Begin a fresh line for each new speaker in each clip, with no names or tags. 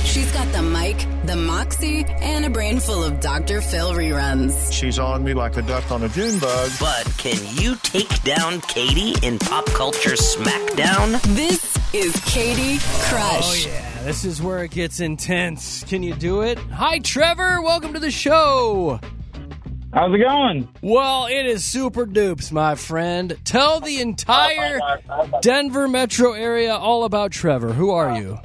She's got the mic, the moxie, and a brain full of Dr. Phil reruns.
She's on me like a duck on a June bug.
But can you take down Katie in Pop Culture Smackdown?
This is Katie Crush.
Oh, yeah. This is where it gets intense. Can you do it? Hi, Trevor. Welcome to the show.
How's it going?
Well, it is super dupes, my friend. Tell the entire Denver metro area all about Trevor. Who are you?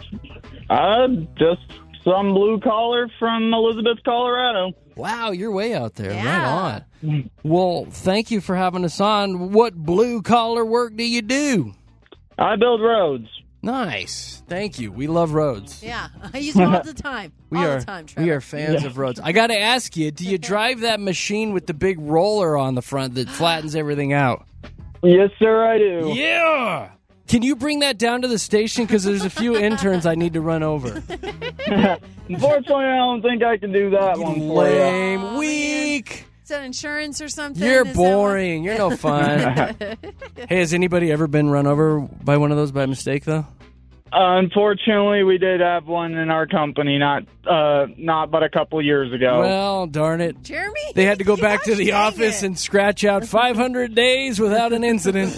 Just some blue collar from Elizabeth, Colorado.
Wow, you're way out there.
Yeah.
Right on. Well, thank you for having us on. What blue-collar work do you do?
I build roads.
Nice. Thank you. We love roads.
Yeah, I use them all the time.
We
all
are,
the time, Trevor.
we are fans of roads. I got to ask you, do you drive that machine with the big roller on the front that flattens everything out?
Yes, sir, I do.
Yeah! Can you bring that down to the station? Because there's a few interns I need to run over.
Unfortunately, I don't think I can do that one for you.
Lame. Weak.
Is that insurance or something?
You're
Is that
boring. You're no fun. Hey, has anybody ever been run over by one of those by mistake, though?
Unfortunately, we did have one in our company not but a couple years ago.
Well, darn it.
Jeremy?
They had to go back to the
Dang
office
it.
and scratch out 500 days without an incident.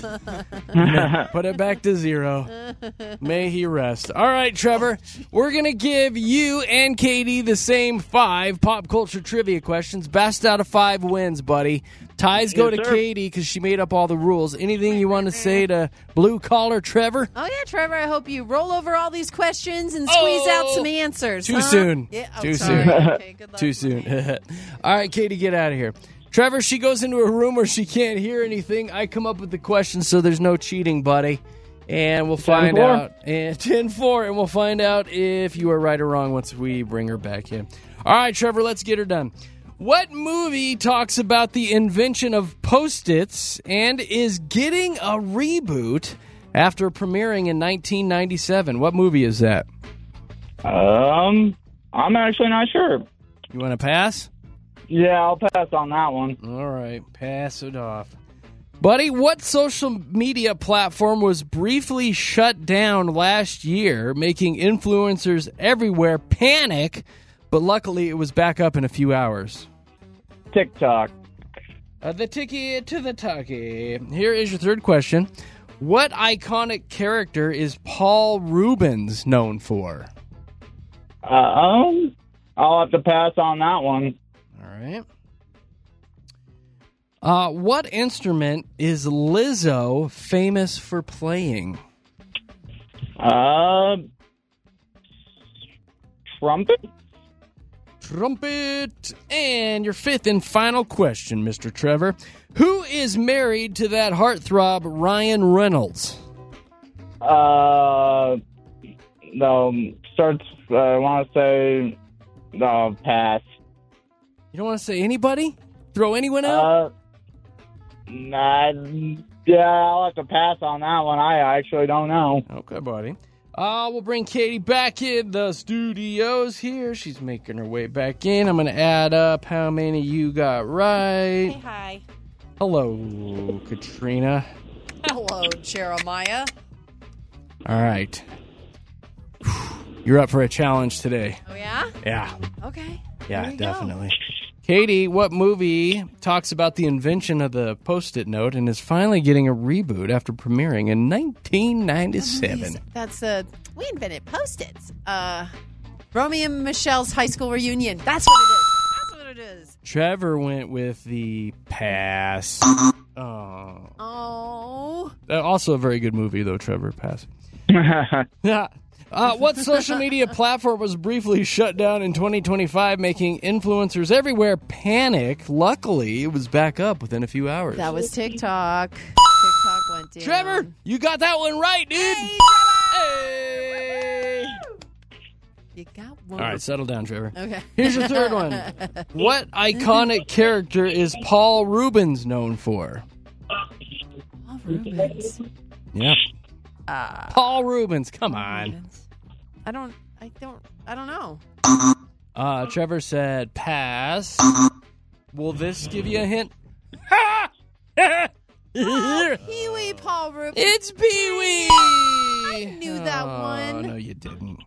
Put it back to 0. May he rest. All right, Trevor, we're going to give you and Katie the same 5 pop culture trivia questions. Best out of 5 wins, buddy. Ties go
Yes,
to
sir.
Katie because she made up all the rules. Anything you want to say to blue-collar Trevor?
Oh, yeah, Trevor, I hope you roll over all these questions and squeeze out some answers.
Too soon.
Yeah,
Too
sorry.
soon.
Okay, good luck.
Too soon. All right, Katie, get out of here. Trevor, she goes into a room where she can't hear anything. I come up with the questions, so there's no cheating, buddy. And we'll find
10-4.
out. And 10-4, and we'll find out if you are right or wrong once we bring her back in. All right, Trevor, let's get her done. What movie talks about the invention of Post-its and is getting a reboot after premiering in 1997? What movie is that?
I'm actually not sure.
You want to pass?
Yeah, I'll pass on that one.
All right, pass it off. Buddy, what social media platform was briefly shut down last year, making influencers everywhere panic, but luckily it was back up in a few hours?
TikTok.
The ticky to the tucky. Here is your third question. What iconic character is Paul Rubens known for?
I'll have to pass on that one.
All right. What instrument is Lizzo famous for playing?
Trumpet?
Trumpet. And your fifth and final question, Mr. Trevor. Who is married to that heartthrob Ryan Reynolds?
No, starts, I want to say, pass.
You don't want to say anybody? Throw anyone out?
Yeah, I'll have to pass on that one. I actually don't know.
Okay, buddy. We'll bring Katie back in the studios here. She's making her way back in. I'm going to add up how many you got right.
Hey, hi.
Hello, Katrina.
Hello, Jeremiah.
All right. You're up for a challenge today.
Oh, yeah?
Yeah.
Okay.
Yeah,
Here we go.
definitely. Katie, what movie talks about the invention of the Post-it note and is finally getting a reboot after premiering in 1997?
We invented Post-its. Romeo and Michelle's high school reunion. That's what it is. That's what it is.
Trevor went with the pass. Oh.
Oh.
Also a very good movie, though, Trevor. Pass. Yeah. What social media platform was briefly shut down in 2025, making influencers everywhere panic? Luckily, it was back up within a few hours.
That was TikTok. TikTok went down.
Trevor, you got that one right, dude.
Hey,
Hey!
You got one.
All right, settle down, Trevor.
Okay.
Here's your third one. What iconic character is Paul Rubens known for?
Paul Rubens.
Yep. Paul Rubens, come on.
I don't know.
Trevor said pass. Will this give you a hint?
Pee-wee Paul Rubens.
It's Pee-wee!
I knew that one.
No, you didn't.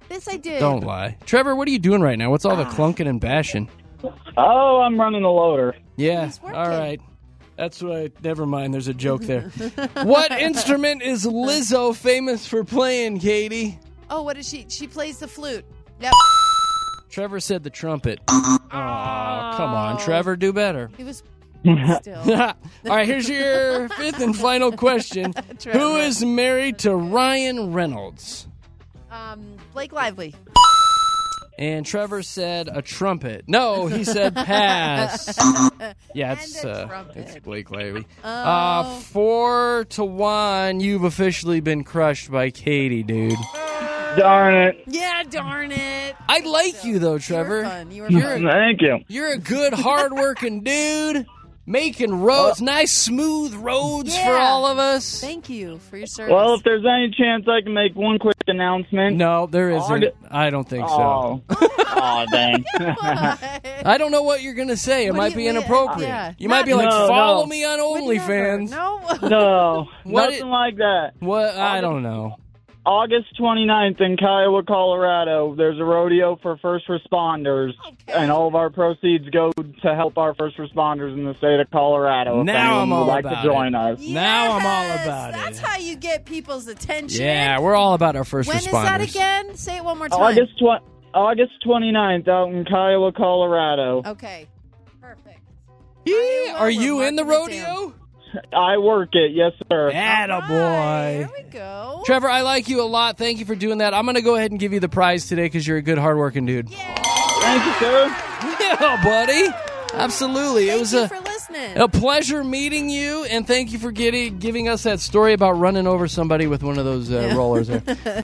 This I did.
Don't lie. Trevor, what are you doing right now? What's all the clunking and bashing?
Oh, I'm running the loader.
Yeah,
He's working.
all right. That's what. Never mind. There's a joke there. What instrument is Lizzo famous for playing, Katie?
Oh, what is she? She plays the flute. Yep.
Trevor said the trumpet. Oh, come on, Trevor, do better.
He was still.
All right, here's your fifth and final question.
Trevor.
Who is married to Ryan Reynolds?
Blake Lively.
And Trevor said a trumpet. No, he said pass. Yeah, it's
And a trumpet.
it's Blake Lively.
Oh.
4-1. You've officially been crushed by Katie, dude.
Darn it.
Yeah, darn it.
I like you though, Trevor.
You were fun. You were fun.
Thank you.
You're a good, hardworking dude. Making roads, nice smooth roads for
Yeah.
all of us.
Thank you for your service.
Well, if there's any chance I can make one quick announcement.
No, there isn't.
August-
I don't think so.
Oh, oh dang.
I don't know what you're going to say. It
What
might
do
be
you-
inappropriate.
yeah.
You might be like,
No,
follow
no.
me on
Would never.
OnlyFans.
No.
No,
What
nothing
it-
like that.
What? I don't know.
August 29th in Kiowa, Colorado, there's a rodeo for first responders, and all of our proceeds go to help our first responders in the state of Colorado. If
Now
anyone
I'm all
would like
about
to join
it.
us.
Now I'm all
Yes,
about
That's
it.
how you get people's attention.
Yeah, we're all about our first
When
responders.
is that again? Say it one more time.
August 29th out in Kiowa, Colorado.
Okay. Perfect.
Yeah, are you
We're
in the
marking it
rodeo?
I work it, yes, sir.
Hi,
Attaboy.
there we go.
Trevor, I like you a lot. Thank you for doing that. I'm going to go ahead and give you the prize today because you're a good, hardworking dude.
Thank you, sir.
Yeah, buddy. Absolutely. It was
Thank you for listening.
a pleasure meeting you, and thank you for giving us that story about running over somebody with one of those rollers there.